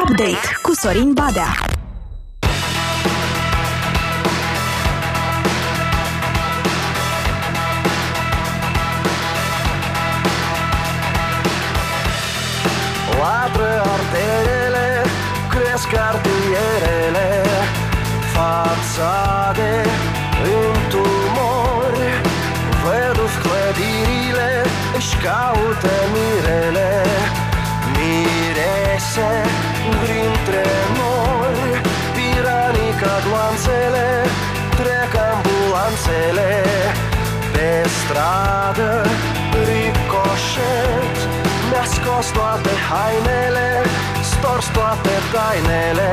Update cu Sorin Badea. Latră arterele, cresc cartierele, fațade în tumori, văduf clădirile, își caută mirele, mirese printre noi, piranii ca gloanțele, trec ambulanțele, pe stradă ricoșet, mi-a scos toate hainele, stors toate tainele,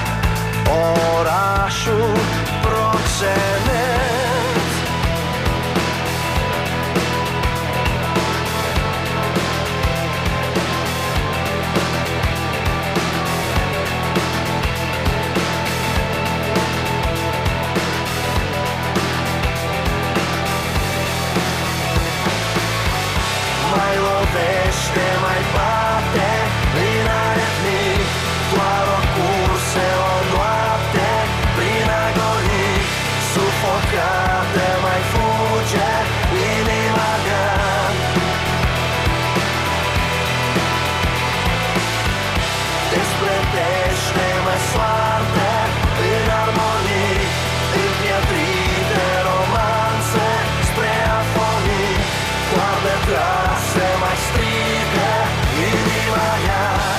orașul proxenet. Mai lovește, mai bate, prin aritmic, doar o cursă, o noapte, prin agonii, sufocată, mai fuge inima mea. Despletește-mă soartă, în armonii, împietrite romanțe, spre afonii, coarde trase, mai strigă inima mea.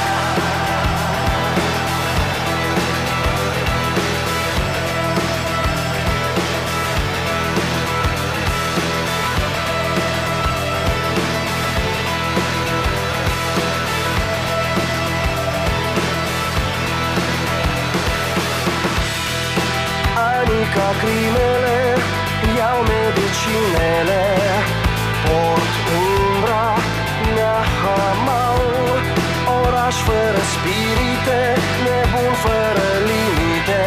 Anii ca crimele, iau medicinele, port umbra mea hamal, oraș fără spirite, nebun fără limite,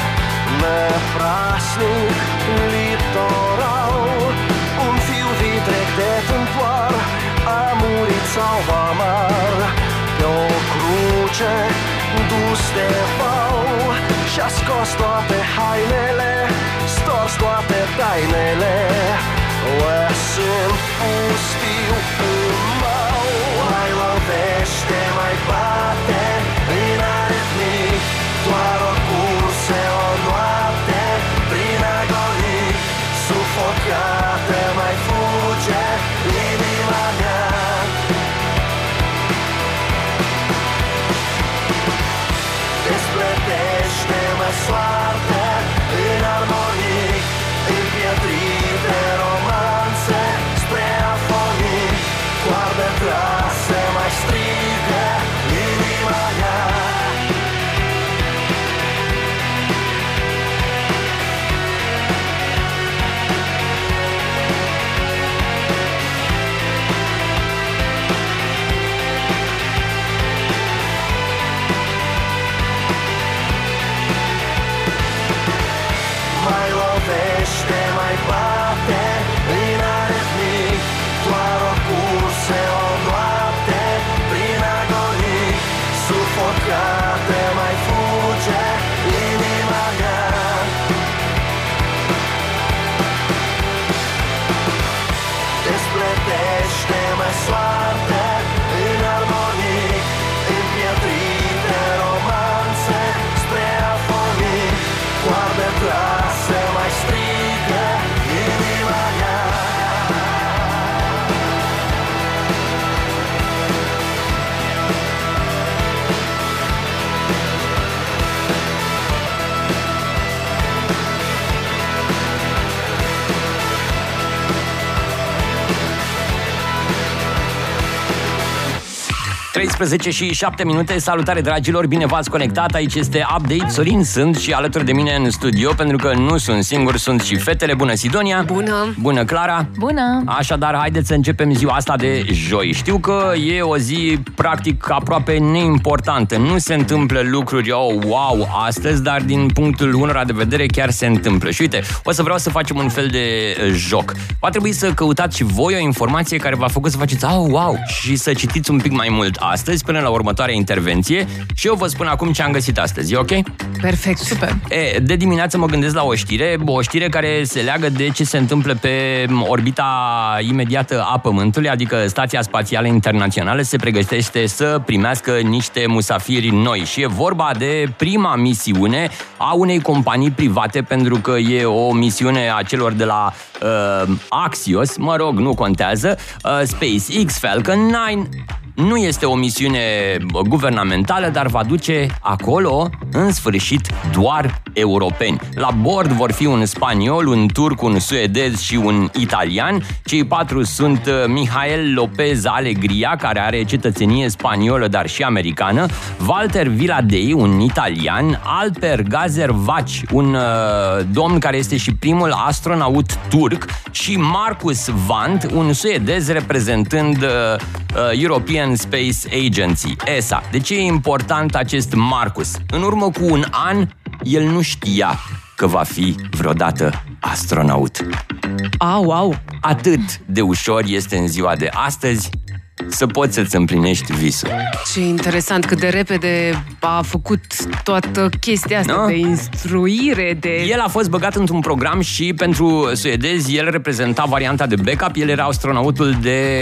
năprasnic litoral, un fiu vitreg de tâmpoar, a murit sau vamar, pe o cruce dus de val, și-a scos toate hainele, stors toate tainele, lăsând pustiu în mal. Mai lovește, mai bate, prin aritmic, doar o cursă, o noapte, prin agonii, sufocată, mai fuge inima mea. Despletește-mă soartă, în armonii, împietrite romanțe, spre afonii, coarde trase, mai strigă inima mea. Mai lovește, mai bate, prin aritmic, doar o cursă, o noapte, prin agonii, sufocată, mai fuge inima mea. Despletește-mă soartă, în armonii, împietrite romanțe, spre afonii, coarde trase, mai strigă inima mea. și 7 minute. Salutare, dragilor, bine v-ați conectat. Aici este Update. Sorin sunt și alături de mine în studio, pentru că nu sunt singur, sunt și fetele. Bună, Sidonia! Bună! Bună, Clara! Bună! Așadar, haideți să începem ziua asta de joi. Știu că e o zi practic aproape neimportantă. Nu se întâmplă lucruri, wow, astăzi, dar din punctul unora de vedere chiar se întâmplă. Și uite, o să vreau să facem un fel de joc. Va trebui să căutați și voi o informație care v-a făcut să faceți wow și să citiți un pic mai mult astăzi până la următoarea intervenție și eu vă spun acum ce am găsit astăzi, e ok? Perfect, super. De dimineață mă gândesc la o știre care se leagă de ce se întâmplă pe orbita imediată a Pământului, adică Stația Spațială Internațională se pregătește să primească niște musafiri noi și e vorba de prima misiune a unei companii private, pentru că e o misiune a celor de la Axios, mă rog, nu contează, SpaceX Falcon 9. Nu este o misiune guvernamentală, dar va duce acolo, în sfârșit, doar europeni. La bord vor fi un spaniol, un turc, un suedez și un italian. Cei 4 sunt Mihael Lopez Alegria, care are cetățenie spaniolă, dar și americană, Walter Villadei, un italian, Alper Gazervaci, un domn care este și primul astronaut turc, și Marcus Vant, un suedez reprezentând European Space Agency, ESA. De ce e important acest Marcus? În urmă cu un an, el nu știa că va fi vreodată astronaut. Wow! Atât de ușor este în ziua de astăzi să poți să-ți împlinești visul. Ce interesant cât de repede a făcut toată chestia asta, de instruire, de... El a fost băgat într-un program și pentru suedezi el reprezenta varianta de backup, el era astronautul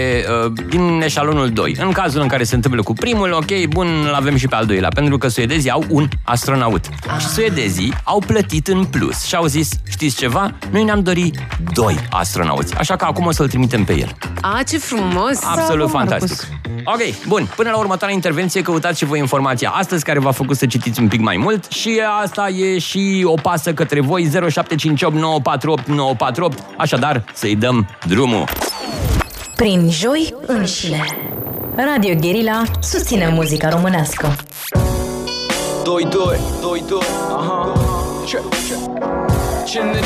din eșalonul 2. În cazul în care se întâmplă cu primul, ok, bun, l-avem și pe al doilea, pentru că suedezii au un astronaut. Și suedezii au plătit în plus și au zis, știți ceva? Noi ne-am dorit 2 astronauți, așa că acum o să-l trimitem pe el. Ce frumos! Absolut fantastic. Ok, bun, până la următoarea intervenție căutați și voi informația astăzi care v-a făcut să citiți un pic mai mult și asta e și o pasă către voi, 0758 948 948, așadar să-i dăm drumul. Prin joi înșine. Radio Guerilla susține muzica românească. 2-2, aha. Cine?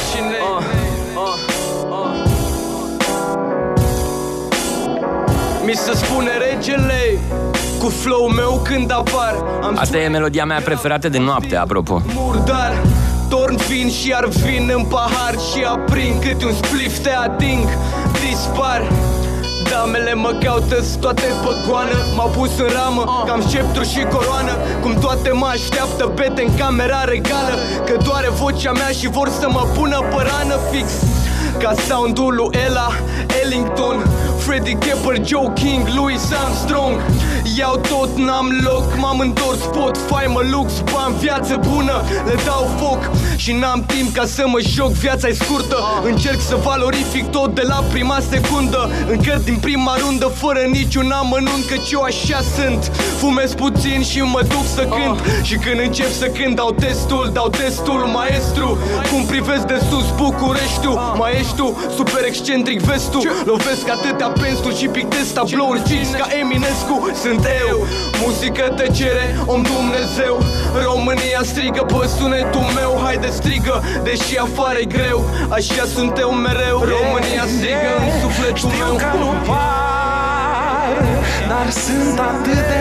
Mi se spune regele cu flow meu când apar. Asta e melodia mea preferată de noapte, apropo. Murdar, torn vin și iar vin în pahar și aprind câte un spliff, te ating, dispar. Damele mă caută-s toate pe goană, m-au pus în ramă, cam sceptru și coroană. Cum toate mă așteaptă pete în camera regală, că doare vocea mea și vor să mă pună pe rană fix ca sound-ul lui Ella Ellington, Freddie Kepper, Joe King, Louis Armstrong. Iau tot, n-am loc, m-am întors, Spotify, mă lux, bani, viață bună, le dau foc și n-am timp ca să mă joc, viața-i scurtă. Încerc să valorific tot de la prima secundă, încă din prima rundă, fără niciun amănunt, căci eu așa sunt. Fumez puțin și mă duc să cânt și când încep să cânt dau testul, maestru. Cum privesc de sus Bucureștiul, maestru, super excentric vestul. Lovesc atâtea pensuri și pictez tablouri fix ca Eminescu. Sunt eu, muzică tăcere, om Dumnezeu. România strigă pe sunetul meu, haide strigă, deși afară-i greu. Așa sunt eu mereu, România strigă în sufletul meu. Știu că nu par, dar sunt atât de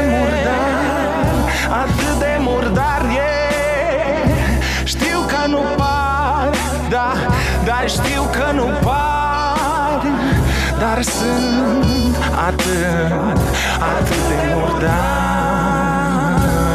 murdar, Știu că nu par, dar știu că nu par, dar sunt atât de murdar.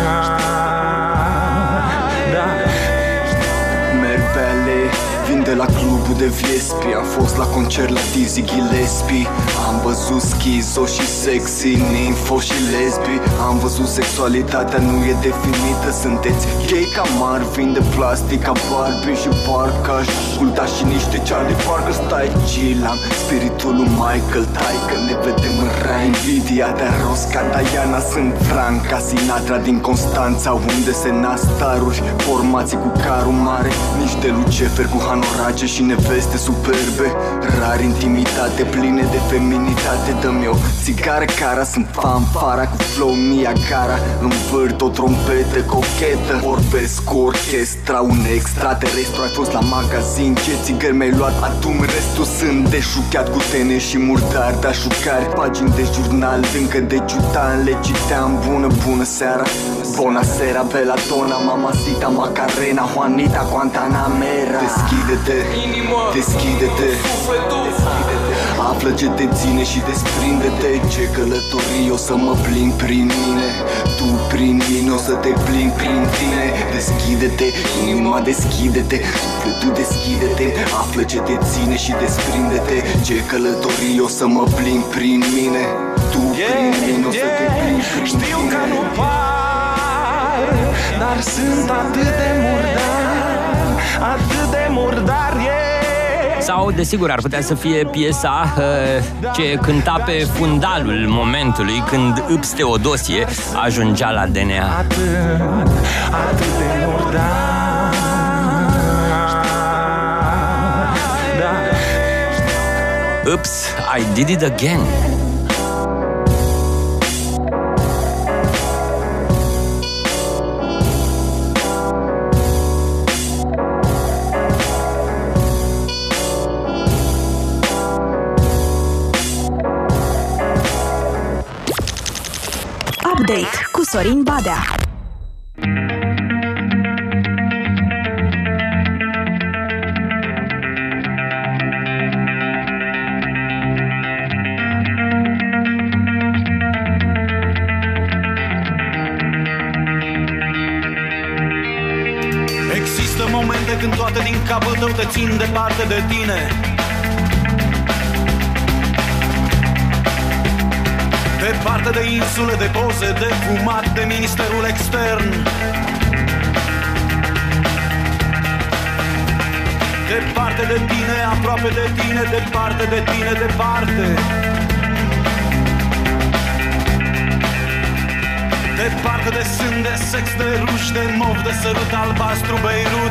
Merg pe alei, vin de la clubul de Viespi. Am fost la concert la Dizzy Gillespie. Am văzut schizo și sexy, ninfo și lesbi. Am văzut sexualitatea nu e definită. Sunteți gay ca Marvin, de plastic ca Barbie și parcă aș asculta și niște Charlie Parker. Stai chill, am spiritul lui Michael Tyke. Ne vedem în rai, Nvidia de roz ca Diana. Sunt Franca Sinatra din Constanța, unde se nasc staruri, formații cu carul mare, niște Lucifer cu hanorage și neveste superbe. Rar intimitate, pline de feminitate. Dă-mi o țigară cara, sunt fanfara cu flow Niagara. Învârt o trompetă cochetă, vorbesc cu orchestra, un extraterestru. Ai fost la magazin, ce țigări mi-ai luat? Adum restul, sunt deșucheat cu tene și murdar, dar șucari, pagini de jurnal, încă de ciutan, le citeam. Bună seara, Buonasera, Belladonna, Mamacita, Macarena, Juanita, Guantanamera. Deschide Deschide-te, deschide-te, află ce te ține și desprinde-te. Ce călătorii o să mă plimb prin mine, tu prin mine o să te plimb prin tine. Deschide-te, inima deschide-te, tu deschide-te, află ce te ține și desprinde-te. Ce călătorii o să mă plimb prin mine, tu prin mine o să te plimb prin mine. Știu că nu par, dar sunt atât de murdar, atât de murdar, Sau, desigur, ar putea să fie piesa ce cânta pe fundalul momentului când Ips Teodosie ajungea la DNA. atât de murdar. Da. Oops, I did it again. Update cu Sorin Badea. Există momente când toate din capul tău te țin departe de tine. Departe de insule, de poze, de fumat, de ministerul extern. Departe de tine, aproape de tine, departe de tine, departe. Departe de sân, de sex, de ruș, de mov, de sărut albastru, Beirut.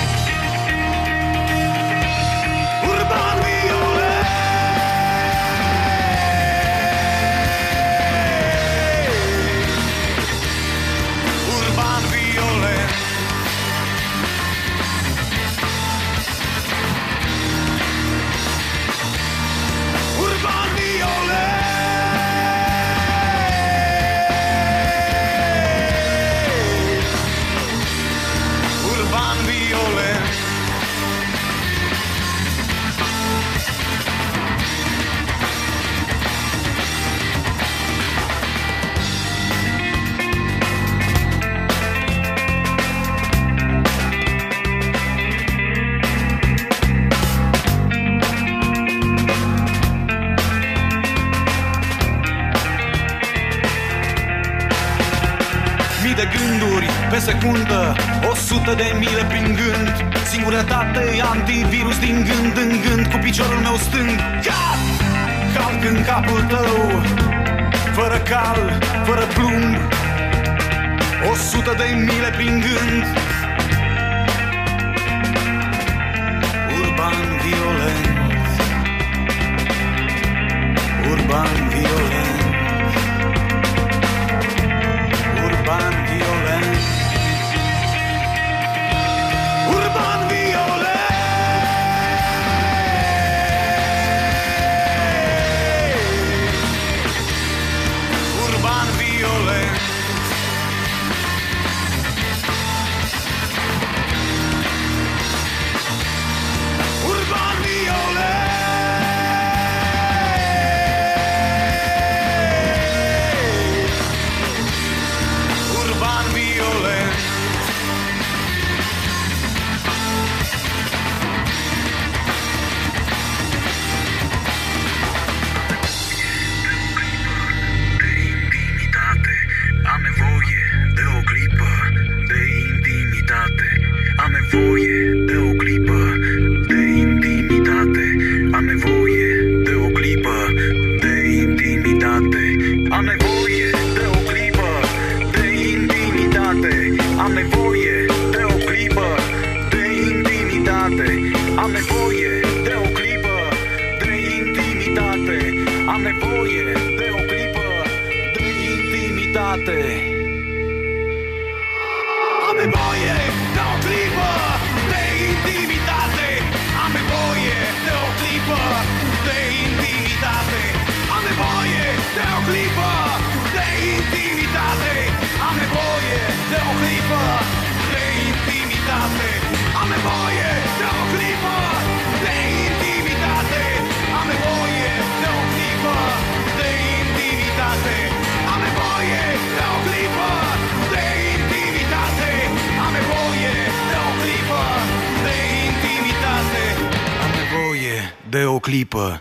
Urban violet. Urban violet. Urban violet. Urban violet. Mii de gânduri pe secundă, 100 de mile prin gând. Singurătate, antivirus din gând în gând, cu piciorul meu stâng. Calc în capul tău, fără cal, fără plumb. 100 de mile prin gând. Urban violent. Urban violent. Urban violent. Urban violent. Urban violent. Urban violent. Urban violent. Am nevoie de o clipă de intimitate. Am nevoie de o clipă de intimitate. Am nevoie de o clipă de intimitate. Am nevoie de o clipă de intimitate. Am de o clipă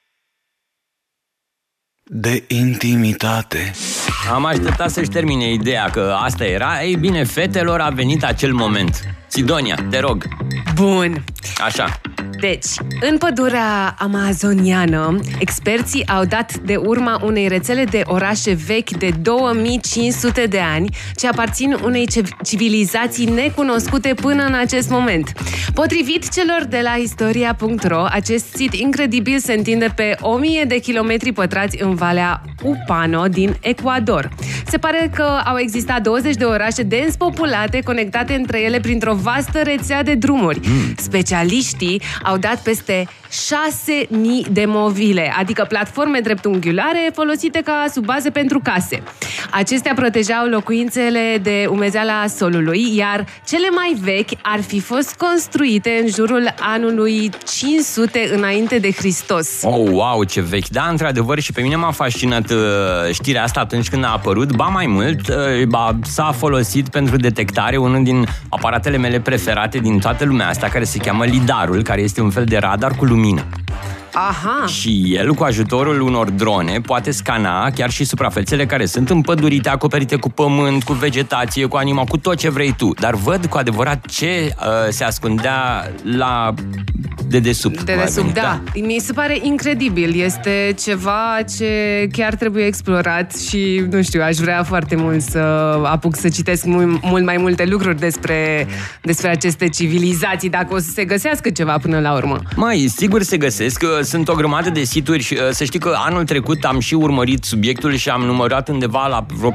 de intimitate. Am așteptat să-și termine ideea că asta era. Ei bine, fetelor, a venit acel moment. Sidonia, te rog. Bun. Așa. Deci, în pădurea amazoniană, experții au dat de urma unei rețele de orașe vechi de 2500 de ani, ce aparțin unei civilizații necunoscute până în acest moment. Potrivit celor de la Historia.ro, acest sit incredibil se întinde pe 1000 de kilometri pătrați în Valea Upano din Ecuador. Se pare că au existat 20 de orașe dens populate, conectate între ele printr-o vastă rețea de drumuri. Specialiștii au dat peste 6.000 de movile, adică platforme dreptunghiulare folosite ca subbaze pentru case. Acestea protejau locuințele de umezeala solului, iar cele mai vechi ar fi fost construite în jurul anului 500 înainte de Hristos. Oh, wow, ce vechi! Da, într-adevăr, și pe mine m-a fascinat știrea asta atunci când a apărut. Ba mai mult, s-a folosit pentru detectare unul din aparatele mele preferate din toată lumea asta, care se cheamă lidarul, care este un fel de radar cu lumină. Aha. Și el, cu ajutorul unor drone, poate scana chiar și suprafețele care sunt împădurite, acoperite cu pământ, cu vegetație, cu animal, cu tot ce vrei tu. Dar văd cu adevărat ce se ascundea la dedesubt. Dedesubt, da. Mi se pare incredibil. Este ceva ce chiar trebuie explorat și, nu știu, aș vrea foarte mult să apuc să citesc mult mai multe lucruri despre aceste civilizații, dacă o să se găsească ceva până la urmă. Mai, sigur se găsesc. Sunt o grămadă de situri și să știi că anul trecut am și urmărit subiectul și am numărat undeva la vreo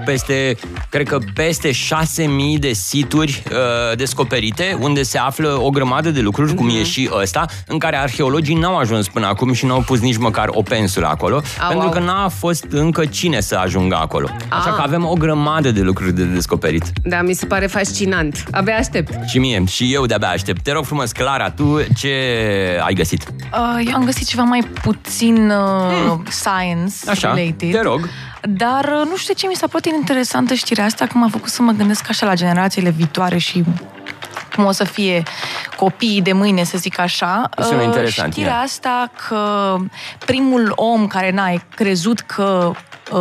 peste 6.000 de situri descoperite, unde se află o grămadă de lucruri, cum e și ăsta, în care arheologii n-au ajuns până acum și n-au pus nici măcar o pensulă acolo, pentru că n-a fost încă cine să ajungă acolo. Așa că avem o grămadă de lucruri de descoperit. Da, mi se pare fascinant. Abia aștept. Și mie, și eu de-abia aștept. Te rog frumos, Clara, tu ce ai găsit? Eu am găsit ceva mai puțin science-related. Te rog. Dar nu știu ce mi s-a părut interesantă știrea asta, că m-a făcut să mă gândesc așa la generațiile viitoare și cum o să fie copiii de mâine, să zic așa. Sună interesant. Știrea asta că primul om care n-a crezut că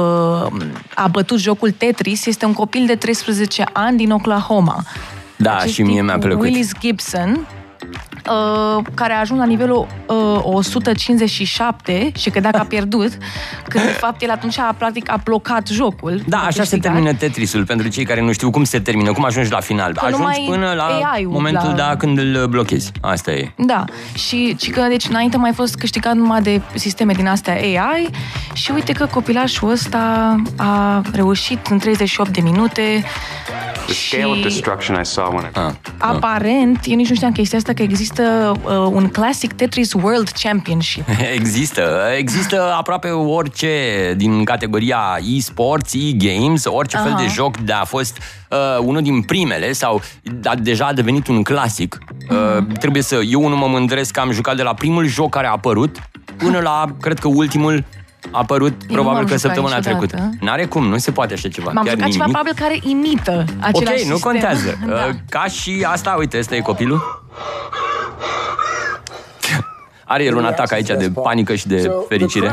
a bătut jocul Tetris este un copil de 13 ani din Oklahoma. Da, acest și mie mi-a plăcut. Willis Gibson, care a ajuns la nivelul 157 și că dacă a pierdut, când de fapt el atunci practic a blocat jocul. Da, așa se termină Tetrisul, pentru cei care nu știu cum se termină, cum ajungi la final. Ajungi până la momentul când îl blochezi. Asta e. Da, și că deci înainte mai fost câștigat numai de sisteme din astea AI și uite că copilașul ăsta a reușit în 38 de minute. The scale of destruction I saw when aparent, eu nici nu știam chestia asta, că există un Classic Tetris World Championship. Există aproape orice din categoria e-sports, e-games, orice fel de joc de a fost unul din primele sau deja a devenit un clasic. Eu nu mă mândresc că am jucat de la primul joc care a apărut până la, cred că ultimul a apărut probabil că săptămâna trecută. N-are cum, nu se poate așa ceva. M-am jucat ceva probabil care imită același sistem. Ok, nu contează. Da. Ca și asta, uite, ăsta e copilul. Are el un atac aici de panică și de fericire.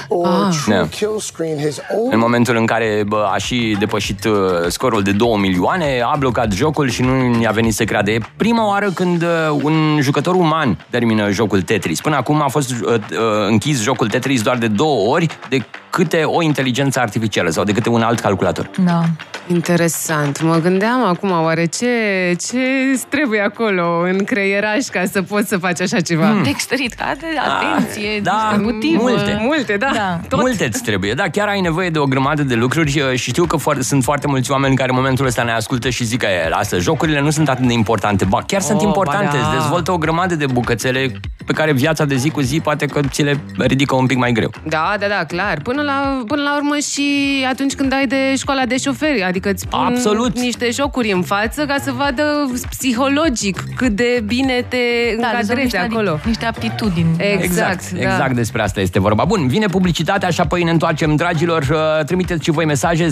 În momentul în care a și depășit scorul de 2 milioane, a blocat jocul și nu i-a venit să creadă. E prima oară când un jucător uman termină jocul Tetris. Până acum a fost închis jocul Tetris doar de 2 ori de câte o inteligență artificială sau de câte un alt calculator. Da. Interesant. Mă gândeam acum, oare ce trebuie acolo în creieraș ca să poți să faci așa ceva? Dexteritate, atenție, da, multe, da. Multe îți trebuie. Da, chiar ai nevoie de o grămadă de lucruri și știu că sunt foarte mulți oameni care în momentul ăsta ne ascultă și zic că lasă, jocurile nu sunt atât de importante. Ba, chiar sunt importante. Îți dezvoltă o grămadă de bucățele pe care viața de zi cu zi poate că ți le ridică un pic mai greu. Da, clar. Până la urmă și atunci când ai de școala de șoferi, Adică îți pun niște jocuri în față ca să vadă psihologic cât de bine te încadrezi acolo. Niște aptitudini. Exact despre asta este vorba. Bun, vine publicitatea și apoi ne întoarcem, dragilor. Trimiteți și voi mesaje 0758948948.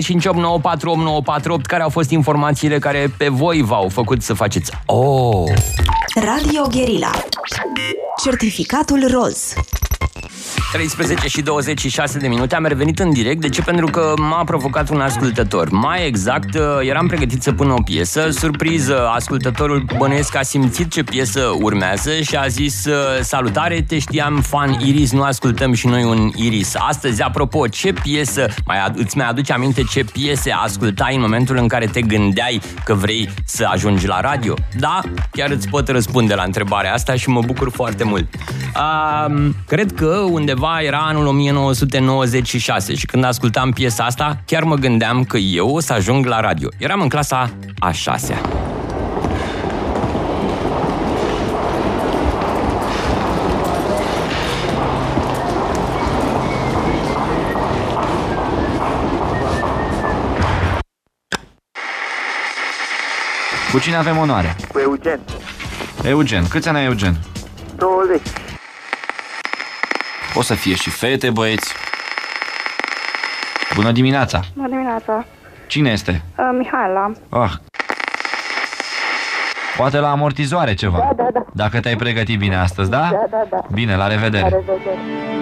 Care au fost informațiile care pe voi v-au făcut să faceți Radio Guerilla. Certificatul roz. 13 și 26 de minute. Am revenit în direct. De ce? Pentru că m-a provocat un ascultător. Mai exact, eram pregătit să pun o piesă. Surpriză, ascultătorul, bănuiesc, a simțit ce piesă urmează și a zis: salutare, te știam fan Iris, nu ascultăm și noi un Iris. Astăzi, apropo, ce piesă îți mai aduce aminte ce piese ascultai în momentul în care te gândeai că vrei să ajungi la radio? Da, chiar îți pot răspunde la întrebarea asta și mă bucur foarte mult. Cred că undeva era anul 1996 și când ascultam piesa asta, chiar mă gândeam că eu o să ajung la radio. Eram în clasa a 6-a. Cu cine avem onoare? Cu Eugen. Eugen. Câți ani ai, Eugen? 20. O să fie și fete, băieți. Bună dimineața. Bună dimineața. Cine este? Mihaela. Poate la amortizoare ceva. Da. Dacă te-ai pregătit bine astăzi, da? Da. Bine, la revedere. La revedere.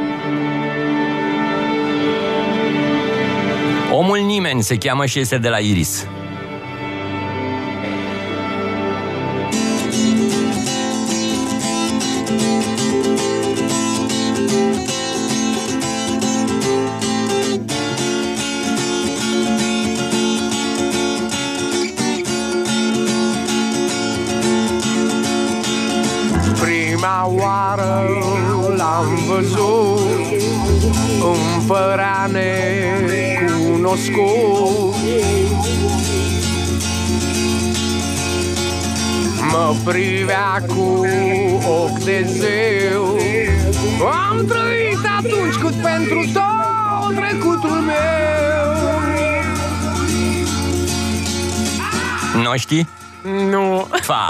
Omul nimeni se cheamă și este de la Iris. Prima oară l-am văzut, îmi părea necunoscut. Mă privea cu ochi de zeu. Am trăit atunci cât pentru tot trecutul meu. Nu știi? Nu. Fa.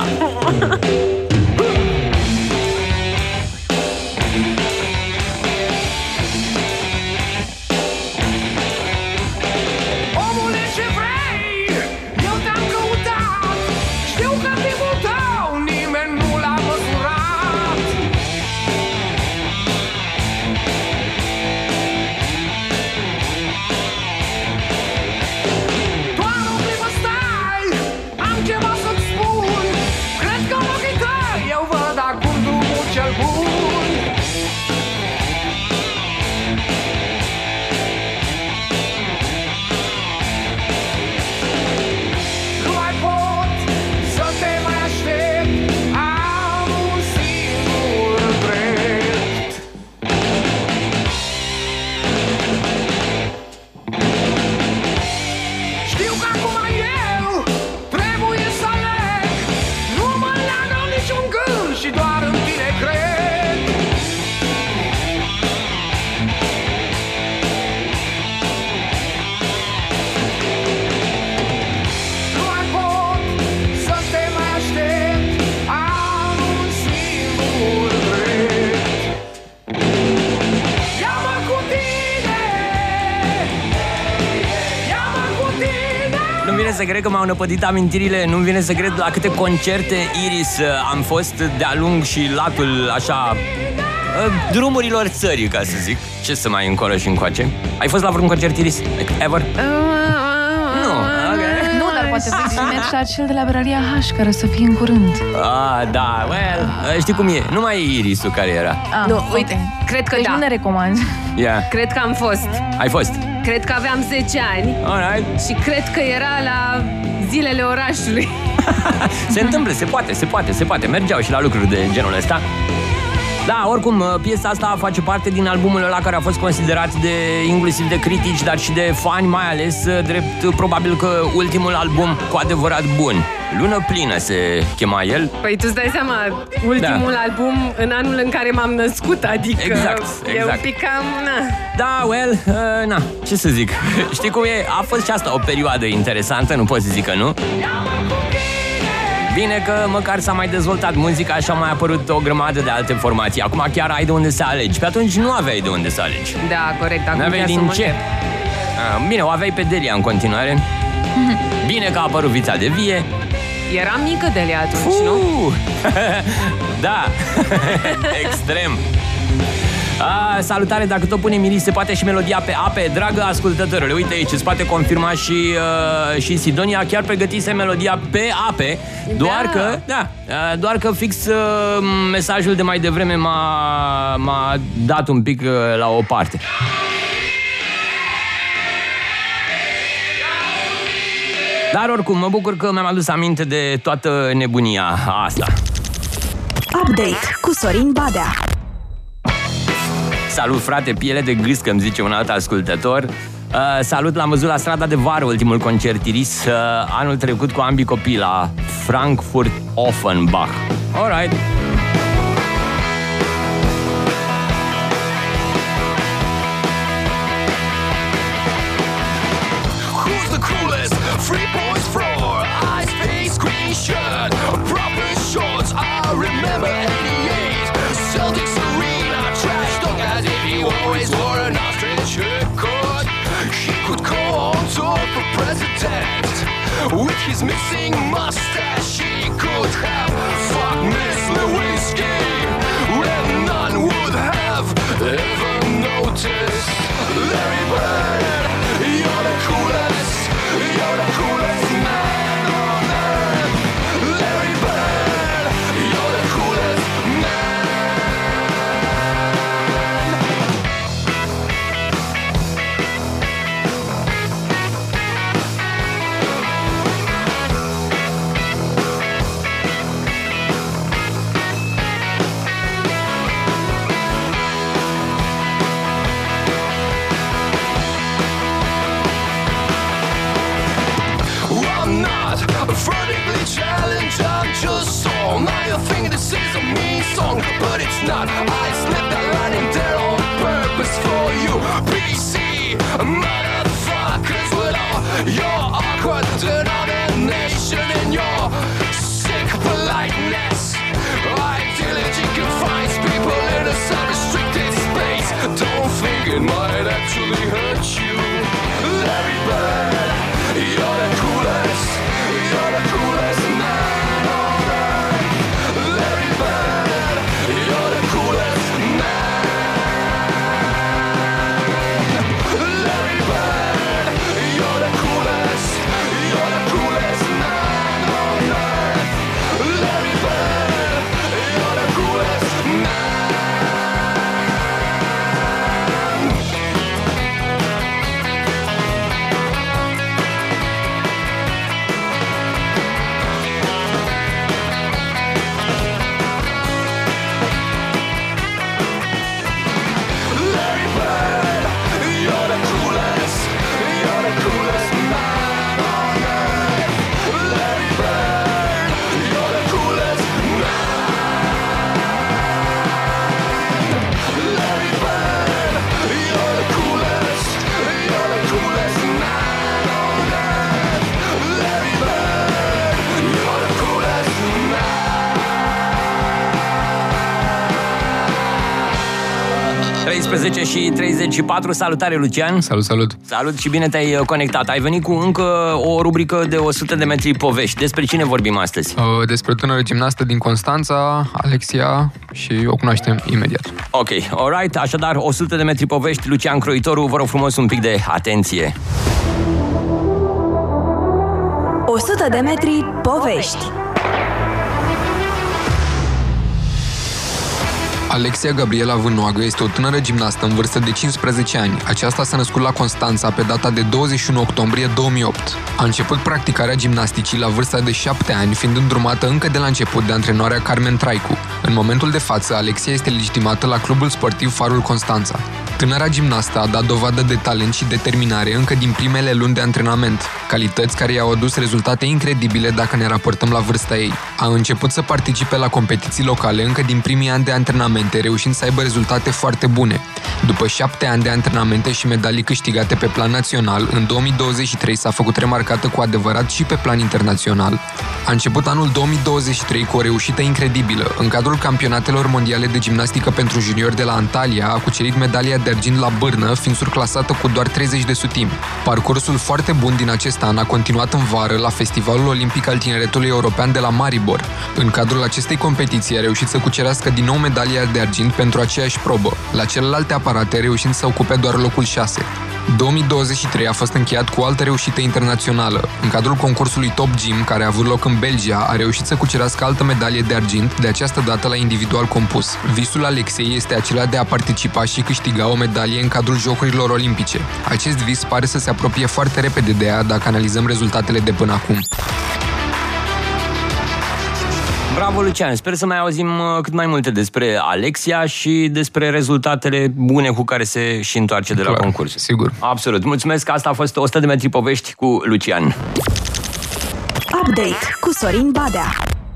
Să cred că m-au năpădit amintirile. Nu-mi vine să cred la câte concerte Iris am fost de-a lung și latul așa drumurilor țării, ca să zic. Ce să mai încolo și încoace? Ai fost la vreun concert, Iris? Ever? Nu, nu, dar poate vei să mergi la cel de la Beraria H, care să fie în curând. Da, știi cum e? Nu mai e Irisul care era. Nu, uite, cred că deci nu ne recomand. Cred că am fost. Ai fost? Cred că aveam 10 ani. Alright. Și cred că era la zilele orașului. Se întâmplă, se poate. Mergeau și la lucruri de genul ăsta. Da, oricum, piesa asta face parte din albumul ăla care a fost considerat inclusiv de critici, dar și de fani, mai ales drept probabil că ultimul album cu adevărat bun. Lună plină se chema el. Păi tu îți dai seama, ultimul album în anul în care m-am născut, adică exact. E un pic cam... Da, well, na, ce să zic. Știi cum e? A fost și asta o perioadă interesantă, nu pot să zic că nu. Bine că măcar s-a mai dezvoltat muzica și a mai apărut o grămadă de alte formații. Acum chiar ai de unde să alegi. Pe atunci nu aveai de unde să alegi. Da, corect. Nu aveai din ce. Bine, o aveai pe Delia în continuare. Bine că a apărut Vița de Vie. Eram mică Delia atunci, nu? Da. Extrem. Salutare, dacă tot pune Miri, se poate și melodia pe ape. Dragă ascultătorule, uite aici, îți poate confirma și Sidonia. Chiar pregătise melodia pe ape. Doar că fix mesajul de mai devreme m-a dat un pic la o parte. Dar oricum, mă bucur că mi-am adus aminte de toată nebunia asta. Update cu Sorin Badea. Salut, frate, piele de gâscă, îmi zice un alt ascultător. Salut, l-am văzut la Strada de Vară, ultimul concert Iris, anul trecut cu ambii copii la Frankfurt Offenbach. Alright. Who's the coolest? Free boys floor, ice face, green shirt, proper shorts. I remember 88, Celtics arena, trash talk as if he always wore an Austrian shirt coat. He could go on tour for president with his missing mustache. He could have fucked Miss Lewinsky when none would have ever noticed. Larry Bird, you're the coolest. You're the coolest man on earth. Larry Bird, you're the coolest man. I'm not vertically challenged, I'm just soul. Now you're thinking this is a mean song, but it's not. I slipped that line in there on purpose for you. PC, motherfuckers, with all your awkward denomination and your sick politeness. Ideology confines people in a self-restricted space. Don't think it might actually hurt you. Larry Bird, you're the coolest. You're the coolest man on earth. Larry Bird, you're the coolest man. Larry Bird, you're the coolest. You're the coolest man on earth. Larry Bird, you're the coolest man. Larry Bird, you're the coolest. You're the coolest man on earth. Larry Bird, you're the coolest man. Larry Bird, you're the coolest. You're the coolest man on earth. Larry Bird, you're the coolest man. 13 și 34, salutare Lucian. Salut. Salut și bine te-ai conectat. Ai venit cu încă o rubrică de 100 de metri povești. Despre cine vorbim astăzi? Despre tânără gimnastă din Constanța, Alexia, și o cunoaștem imediat. Ok, alright, așadar 100 de metri povești, Lucian Croitoru, vă rog frumos un pic de atenție. 100 de metri povești. Alexia Gabriela Vânoagă este o tânără gimnastă în vârstă de 15 ani. Aceasta s-a născut la Constanța pe data de 21 octombrie 2008. A început practicarea gimnasticii la vârsta de 7 ani, fiind îndrumată încă de la început de antrenoarea Carmen Traicu. În momentul de față, Alexia este legitimată la clubul sportiv Farul Constanța. Tânăra gimnastă a dat dovadă de talent și determinare încă din primele luni de antrenament, calități care i-au adus rezultate incredibile dacă ne raportăm la vârsta ei. A început să participe la competiții locale încă din primii ani de antrenamente, reușind să aibă rezultate foarte bune. După 7 ani de antrenamente și medalii câștigate pe plan național, în 2023 s-a făcut remarcată cu adevărat și pe plan internațional. A început anul 2023 cu o reușită incredibilă. În cadrul campionatelor mondiale de gimnastică pentru juniori de la Antalya, a cucerit medalia de argint la bârnă, fiind surclasată cu doar 30 de sutimi. Parcursul foarte bun din acest an a continuat în vară la Festivalul Olimpic al Tineretului European de la Maribor. În cadrul acestei competiții a reușit să cucerească din nou medalia de argint pentru aceeași probă, la celelalte aparate reușind să ocupe doar locul 6. 2023 a fost încheiat cu o altă reușită internațională. În cadrul concursului Top Gym, care a avut loc în Belgia, a reușit să cucerească altă medalie de argint, de această dată la individual compus. Visul Alexiei este acela de a participa și câștiga o medalie în cadrul Jocurilor Olimpice. Acest vis pare să se apropie foarte repede de ea dacă analizăm rezultatele de până acum. Bravo, Lucian! Sper să mai auzim cât mai multe despre Alexia și despre rezultatele bune cu care se și întoarce de la concurs. Sigur. Absolut. Mulțumesc! Asta a fost 100 de metri povești cu Lucian. Update cu Sorin Badea.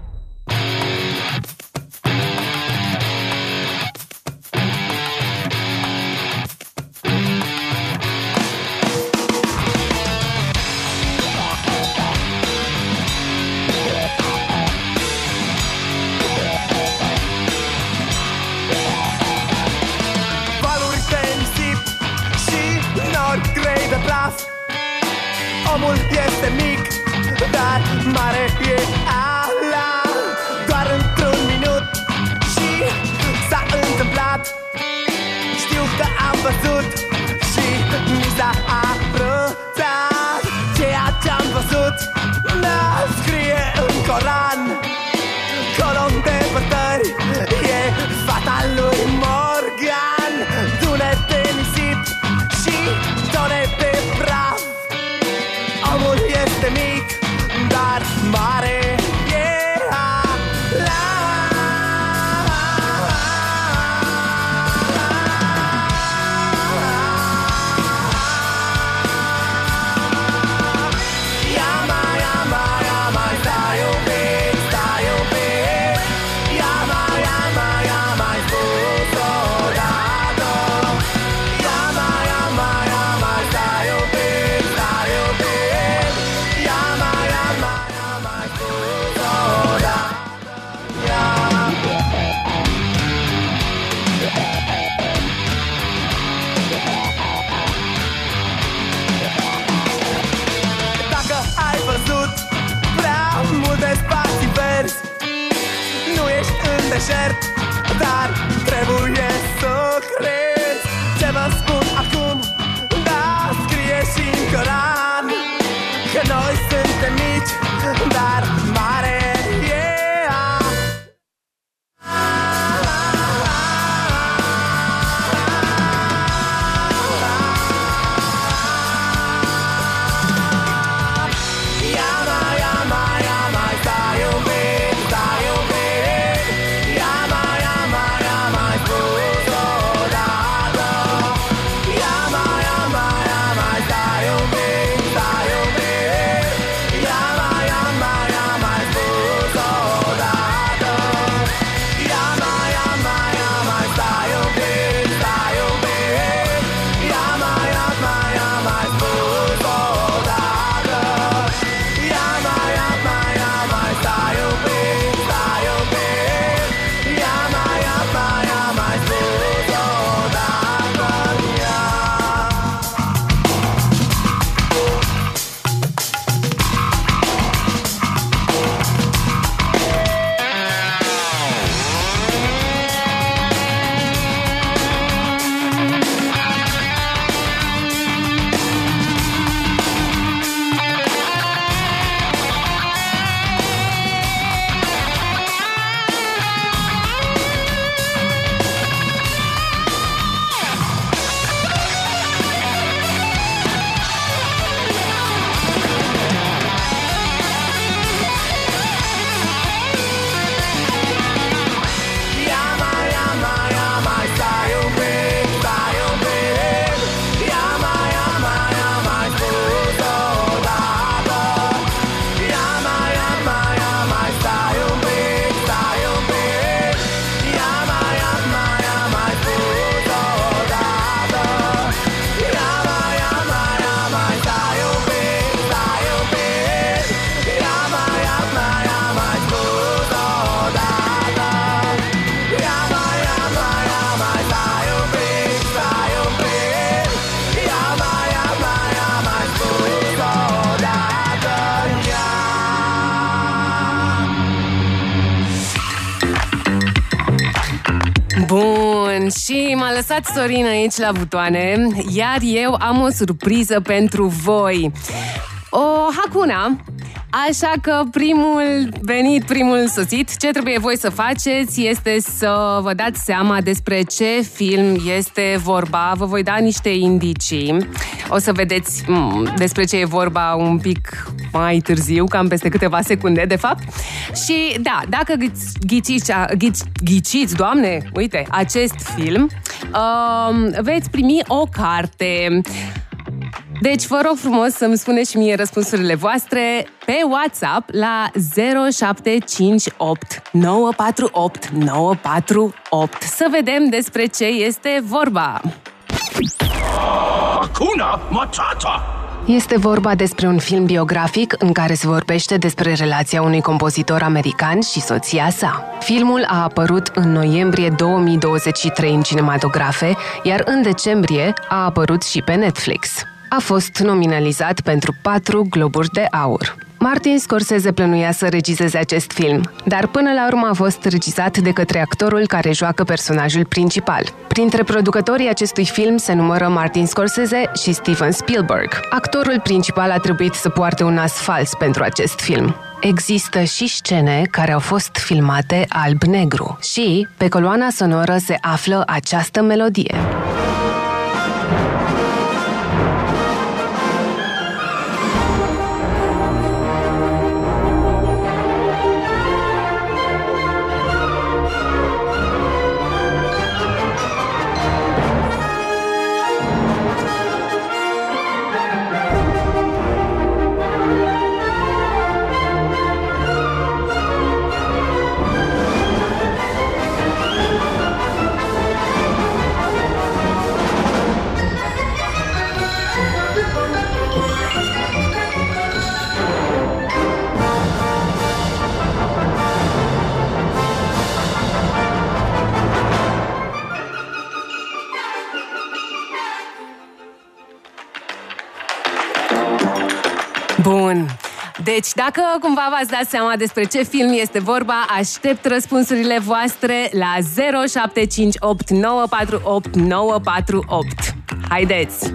Omul este mic, dar mare e ala. Doar într-un minut și s-a întâmplat. Știu că am văzut și mi s-a arătat. Ceea ce-am văzut ne scrie în Coran. Colo în depărtări e fata lui Morgan. Dune de nisip și tone de praf. Omul este mic, dar mare e ala. Stai un pic, stai un pic. Ia-mai spus odată. Ia-mai, stai un pic, stai un pic. Ia-mai spus odată. Dacă ai văzut prea multe spații verzi, nu ești în deșert, dar trebuie să crezi. Ce vă spun acum, da, scrie și în Coran, că noi suntem mici, dar mare e Ia-mai, stai un pic, stai un pic. Ia-mai spus odată. Bun, și m-a lăsat Sorin aici la butoane, iar eu am o surpriză pentru voi. O Hakuna. Așa că primul venit, primul sosit, ce trebuie voi să faceți este să vă dați seama despre ce film este vorba. Vă voi da niște indicii. O să vedeți despre ce e vorba un pic mai târziu, cam peste câteva secunde, de fapt. Și da, dacă ghiciți, Doamne, uite, acest film, veți primi o carte. Deci vă rog frumos să-mi spuneți și mie răspunsurile voastre pe WhatsApp la 0758 948 948. Să vedem despre ce este vorba. Hakuna Matata! Este vorba despre un film biografic în care se vorbește despre relația unui compozitor american și soția sa. Filmul a apărut în noiembrie 2023 în cinematografe, iar în decembrie a apărut și pe Netflix. A fost nominalizat pentru 4 Globuri de Aur. Martin Scorsese plănuia să regizeze acest film, dar până la urmă a fost regizat de către actorul care joacă personajul principal. Printre producătorii acestui film se numără Martin Scorsese și Steven Spielberg. Actorul principal a trebuit să poarte un nas fals pentru acest film. Există și scene care au fost filmate alb-negru și pe coloana sonoră se află această melodie. Bun. Deci, dacă cumva v-ați dat seama despre ce film este vorba, aștept răspunsurile voastre la 0758 948 948. Haideți!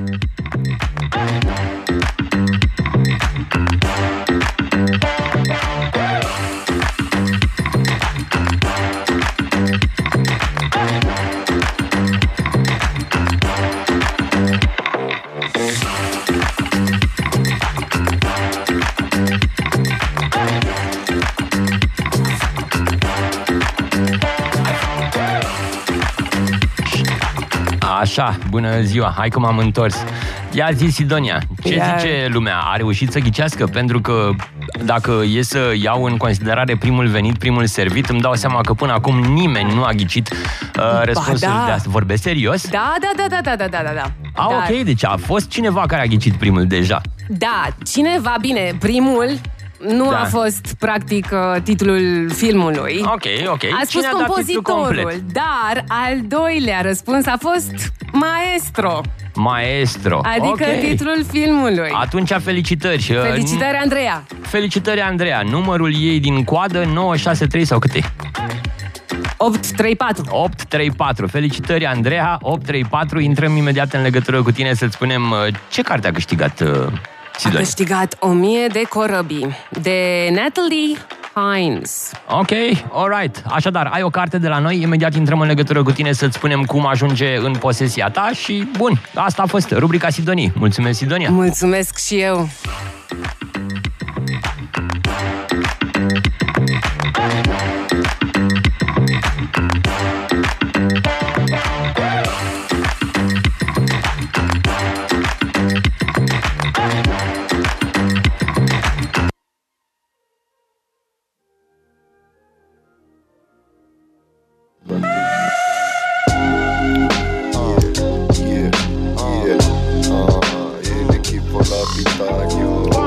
Așa, bună ziua, hai că m-am întors. Ia zi, Sidonia, ce zice lumea? A reușit să ghicească? Pentru că dacă e să iau în considerare primul venit, primul servit, îmi dau seama că până acum nimeni nu a ghicit răspunsul de asta. Vorbesc serios? Da. Ok, deci a fost cineva care a ghicit primul deja. Da, cineva, bine, primul nu a fost, practic, titlul filmului. Ok. A spus compozitorul, dar al doilea răspuns a fost Maestro. Adică titlul filmului. Atunci felicitări. Felicitări, Andreea. Felicitări, Andreea. Numărul ei din coadă 963 sau cât e? 834. 834. Felicitări, Andreea. 834. Intrăm imediat în legătură cu tine să-ți spunem ce carte a câștigat Sidonia. A câștigat 1000 de corăbii de Natalie Hines. Ok, alright. Așadar, ai o carte de la noi, imediat intrăm în legătură cu tine să-ți spunem cum ajunge în posesia ta și, bun, asta a fost rubrica Sidonii. Mulțumesc, Sidonia. Mulțumesc și eu. El equipo La Pitagio.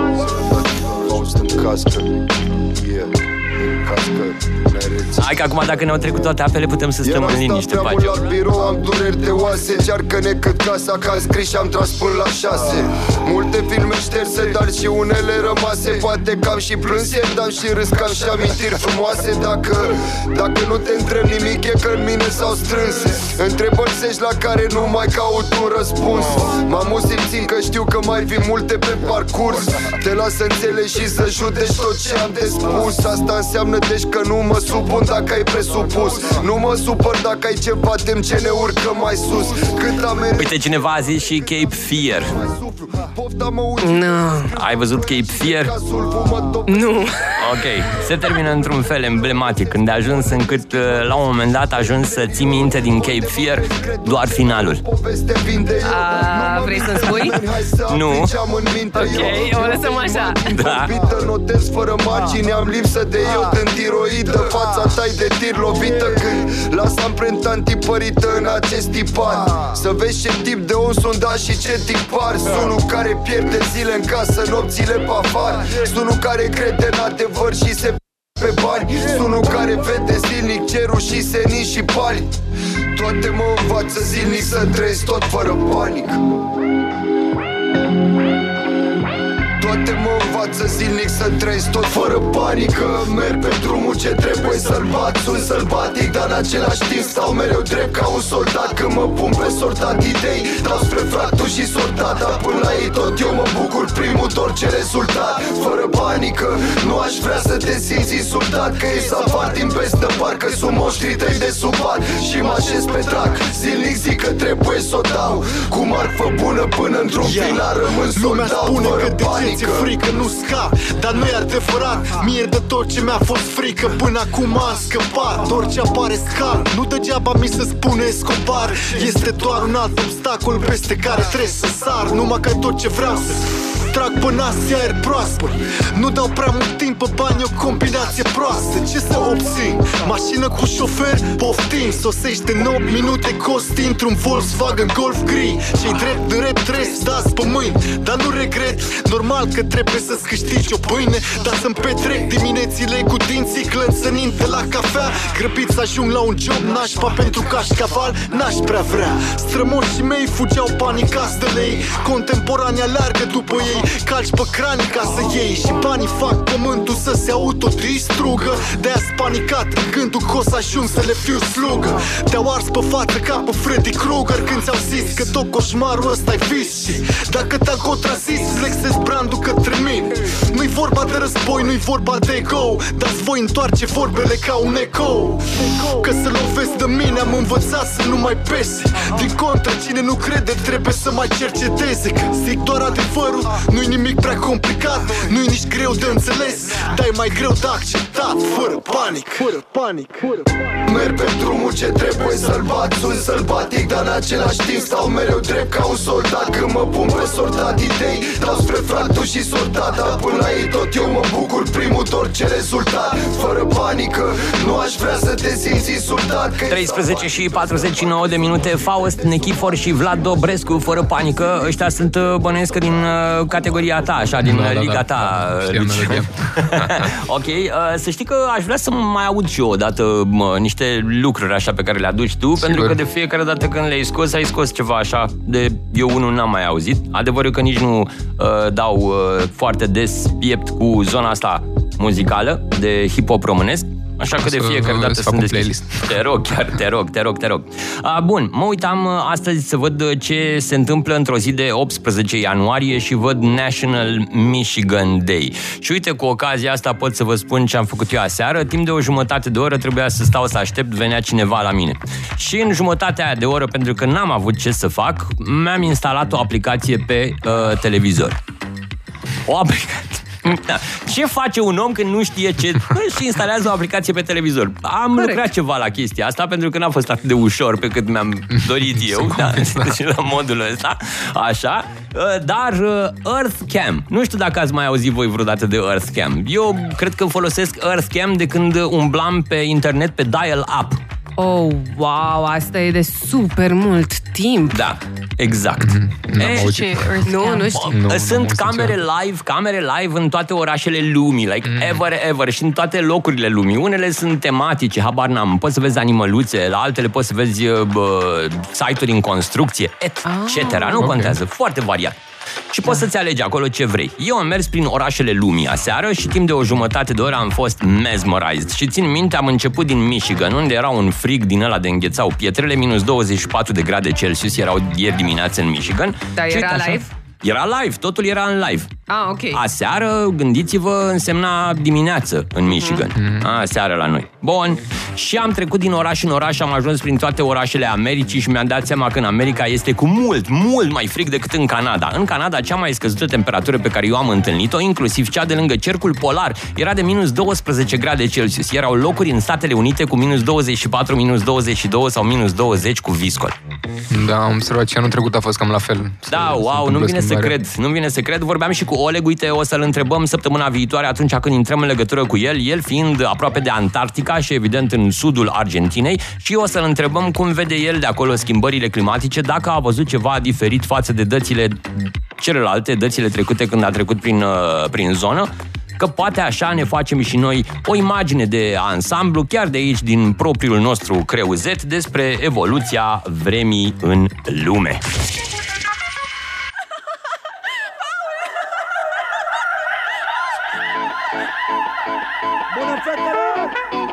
Hai că acum dacă ne-au trecut toate apele putem să stăm în liniște pe aici. la birou, am dureri de oase, cearcă-ne cât casa, că am scris și am tras până la 6. Multe filme șterse, dar și unele rămase. Poate că am și plâns ieri, dar și râs, că am și amintiri frumoase. Dacă nu te întreb nimic, e că în mine s-au strâns întrebări seci la care nu mai caut un răspuns. M-am simțit că știu că mai vin multe pe parcurs. Te las să înțelegi și să judeci tot ce am de spus. Asta înseamnă deci că nu mă supun dacă ai presupus. Nu mă supăr dacă ai ceva tem ce ne urcă mai sus. Cât am mers. Uite, cineva a zis și Cape Fear. No. Ai văzut Cape Fear? Nu. Ok, se termină într-un fel emblematic, când a ajuns încât la un moment dat ajungi să ții minte din Cape Fear doar finalul. Vrei să-mi spui? Nu. Ok, o lăsăm așa. Da. Notez fără margini, am lipsă de iod în tiroidă. Fața ta de tir lovită când las amprenta antipărită în acest tipar. Să vezi ce tip de om sunt, da, și ce tipar. Sunt unul care pierde zile în casă, nopțile pe afară. Sunt unul care crede în adevăr și se pe bani. Sunt unul care vede zilnic cerul și senin și pali. Toate mă învață zilnic să trăiesc tot fără panică. Toate mă învață zilnic să trăiesc tot fără panică. Merg pe drumul ce trebuie să-l bat. Sunt sălbatic, dar în același timp stau mereu drept ca un soldat. Când mă pun pe sortat idei, dau spre fractul și sortat. Dar până la ei tot eu mă bucur primul de orice rezultat. Fără panică, nu aș vrea să te simți insultat. Că ei safar din peste parcă sunt moștri tăi de subat. Și mă așez pe trac, zilnic zic că trebuie să o dau. Cu marfă bună până într-un final rămân soldat. Fără panică. Ți-e frică, nu scap, dar nu e adevărat. Mie de tot ce mi-a fost frică, până acum am scăpat. Orice apare scar, nu degeaba mi se spune Escobar. Este doar un alt obstacol peste care trebuie să sar. Numai că ai tot ce vreau să trag pe nas, aer proaspăt. Nu dau prea mult timp pe bani, o combinație proastă. Ce să obțin? Mașină cu șofer? Poftim, sosește în 8 minute cost. Intru-n Volkswagen Golf gri. Ce-i drept în rep trebuie să dați pe mâini. Dar nu regret, normal că trebuie să-ți câștigi o pâine. Dar să-mi petrec diminețile cu dinții clănțănind de la cafea. Grăbit să ajung la un job nașpa pentru cașcaval, n-aș prea vrea. Strămoșii mei fugeau panicați de lei. Contemporanii aleargă după ei, calci pe cranii ca să iei. Și banii fac pământul să se autodistrugă. De-aia spanicat în gândul că o să ajung să le fiu slugă. Te-au ars pe față ca pe Freddy Krueger când ți-au zis că tot coșmarul ăsta-i vis. Și dacă te-am contrazis, flexezi brandul către mine. Nu-i vorba de război, nu-i vorba de ego, dar-ți voi întoarce vorbele ca un eco. Că să lovesc de mine am învățat să nu mai pese. Din contră, cine nu crede trebuie să mai cerceteze. Că zic doar adevărul, nu-i nimic prea complicat. Nu-i nici greu de înțeles, dar e mai greu de acceptat. Fără panic, fără panic, fără panic. Merg pe drumul ce trebuie să-l bat. Sunt sălbatic, dar în același timp stau mereu drept ca un soldat. Când mă pun pe sortat idei, dau spre fractul și sortat. Dar până la ei tot eu mă bucur primul de orice rezultat. Fără panică, nu aș vrea să te simți insultat. 13 și 49 de minute. Faust, Nechifor și Vlad Dobrescu, Fără panică. Ăștia sunt, bănuiesc că din categoria ta, așa, din liga ta. Ok, să știi că aș vrea să mai aud și eu odată niște lucruri așa pe care le aduci tu. Sigur. Pentru că de fiecare dată când le-ai scos, ai scos ceva așa de eu unul n-am mai auzit. Adevărul că nici nu dau foarte des piept cu zona asta muzicală de hip-hop românesc. Așa că de fiecare dată sunt deschis. Te rog, chiar, te rog. Bun, mă uitam astăzi să văd ce se întâmplă într-o zi de 18 ianuarie și văd National Michigan Day. Și uite, cu ocazia asta pot să vă spun ce am făcut eu aseară. Timp de o jumătate de oră trebuia să stau să aștept, venea cineva la mine. Și în jumătatea aia de oră, pentru că n-am avut ce să fac, mi-am instalat o aplicație pe televizor. O aplicație. Da. Ce face un om când nu știe ce... și instalează o aplicație pe televizor? Am lucrat ceva la chestia asta, pentru că n-a fost atât de ușor pe cât mi-am dorit eu, da? Deci la modul ăsta, așa. Dar EarthCam, nu știu dacă ați mai auzit voi vreodată de EarthCam. Eu cred că folosesc EarthCam de când umblam pe internet pe dial-up. Oh, wow, asta e de super mult timp. Da. Exact. Nu știu ce Earth Camp. Nu știu. Sunt camere live în toate orașele lumii, like ever, și în toate locurile lumii. Unele sunt tematice, habar n-am, poți să vezi animăluțe, la altele poți să vezi site-uri în construcție, etc. Nu contează, foarte variat. Și poți să-ți alegi acolo ce vrei. Eu am mers prin orașele lumii aseară și timp de o jumătate de oră am fost mesmerized. Și țin minte, am început din Michigan, unde era un frig din ăla de înghețau pietrele, minus 24 de grade Celsius, erau ieri dimineață în Michigan. Dar era live? Era live, totul era în live. Ok. Aseară, gândiți-vă, însemna dimineață în Michigan. Aseară la noi. Bun. Și am trecut din oraș în oraș, am ajuns prin toate orașele Americii și mi-am dat seama că în America este cu mult mai frig decât în Canada. În Canada, cea mai scăzută temperatură pe care eu am întâlnit-o, inclusiv cea de lângă cercul polar, era de minus 12 grade Celsius. Erau locuri în Statele Unite cu minus 24, minus 22 sau minus 20 cu viscol. Da, am observat și anul trecut a fost cam la fel. Da, wow, nu vine să cred. Vorbeam și cu Oleg, uite, o să-l întrebăm săptămâna viitoare atunci când intrăm în legătură cu el fiind aproape de Antarctica și evident în sudul Argentinei, și o să-l întrebăm cum vede el de acolo schimbările climatice, dacă a văzut ceva diferit față de dățile celelalte, dățile trecute când a trecut prin zonă, că poate așa ne facem și noi o imagine de ansamblu, chiar de aici, din propriul nostru creuzet, despre evoluția vremii în lume. Bună, fetelor!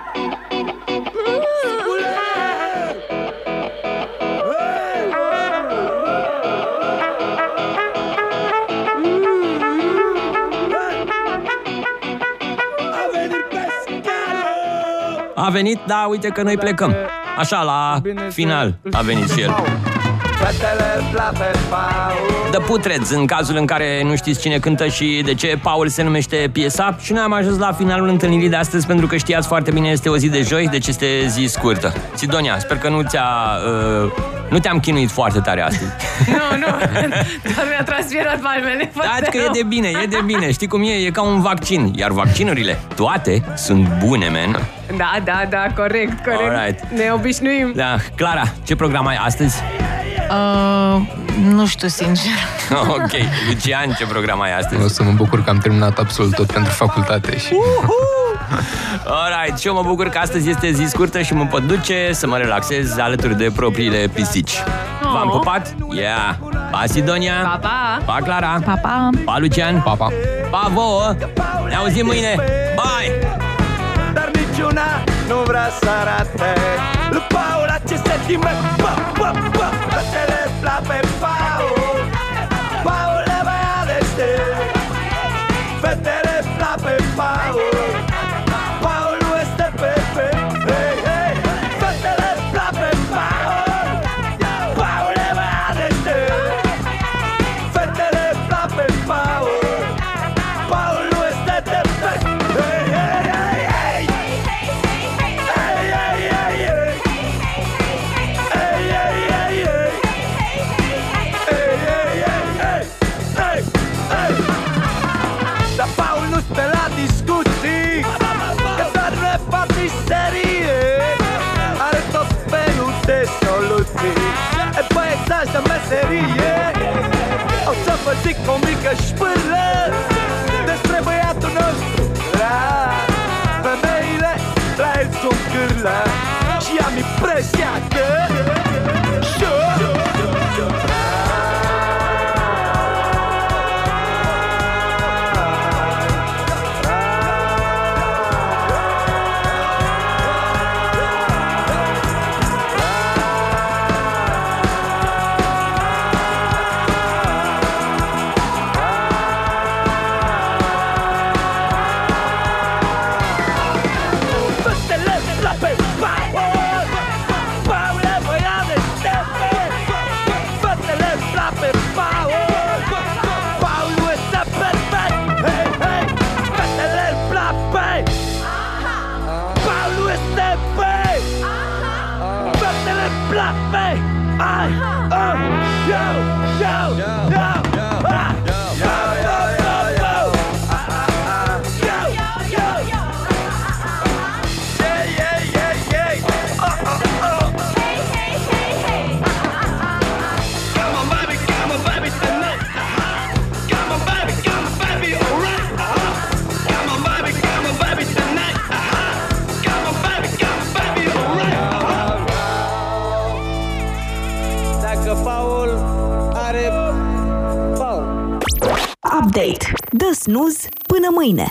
A venit, da, uite că noi plecăm. Așa, la final a venit și el. The Putreds, în cazul în care nu știți cine cântă și de ce Paul se numește piesa. Și noi am ajuns la finalul întâlnirii de astăzi, pentru că știați foarte bine, este o zi de joi, deci este zi scurtă. Sidonia, sper că nu te-am chinuit foarte tare astăzi. Nu, doar mi-a transpirat palmele. Da, că e de bine, știi cum e ca un vaccin. Iar vaccinurile, toate, sunt bune, man. Da, corect. Alright. Ne obișnuim. Da, Clara, ce program ai astăzi? Nu știu, sincer. Ok, Lucian, ce program ai astăzi? O să mă bucur că am terminat absolut tot pentru facultate și... Alright, și eu mă bucur că astăzi este zi scurtă și mă pot duce să mă relaxez alături de propriile pisici. V-am pupat? Yeah! Pa, Sidonia! Pa, Clara! Pa, Lucian! Pa, vouă! Ne auzim mâine! Bye! Dar niciuna nu vrea să arate lui Paul acest sentiment. Fetele la pe Paul, Paul le băia de stel. Fetele la pe Paul, Paul nu este perfect. Hey, hey. Fetele la pe Paul, Paul le băia de stel. Fetele la pe Paul, Paul nu este perfect. Hey, hey, hey, hey. Hey, hey, hey, hey. Hey, hey, hey, hey. Hey, hey, hey, hey. Hey, hey. Dar Paul nu stă la discuții, că doar repartiserie. Are tot felul de soluții, e băiețaș de meserie. O să vă zic o mică șpârlă despre băiatul nostru. Femeile la el sunt cârlă și am impresia că Come on, snooze până mâine.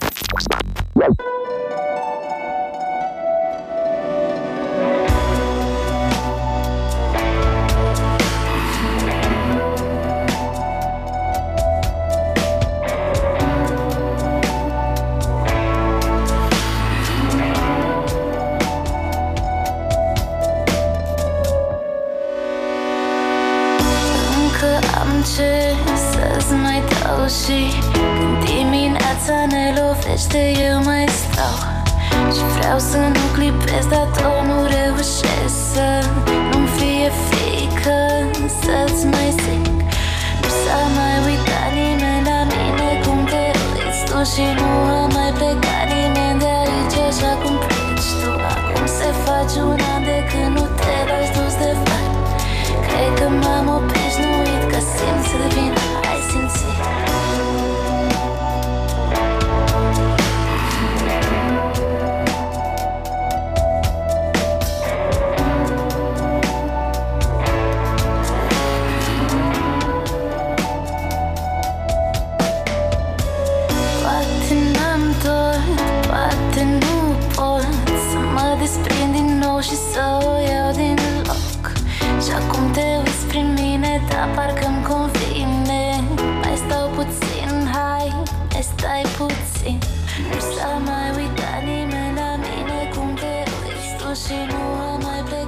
Ce să-ți mai dau și când dimineața ne lovește eu mai stau și vreau să nu clipesc, dar tot nu reușesc să nu-mi fie frică să-ți mai zic. Nu s-a mai uitat nimeni la mine cum te uiți tu și nu a mai plecat nimeni de aici așa cum pleci tu. Acum se face un an de când nu te lași dus de fapt. Cred că m-am obișnuit că simți să devin, ai simțit. Poate n-am tot, poate nu pot să mă desprind din nou și să o iau din loc. Și acum te uiți prin mine, dar parcă-mi convine. Mai stau puțin, hai, mai stai puțin. Nu s-a mai uitat nimeni la mine cum te uiți tu și nu am mai plecat.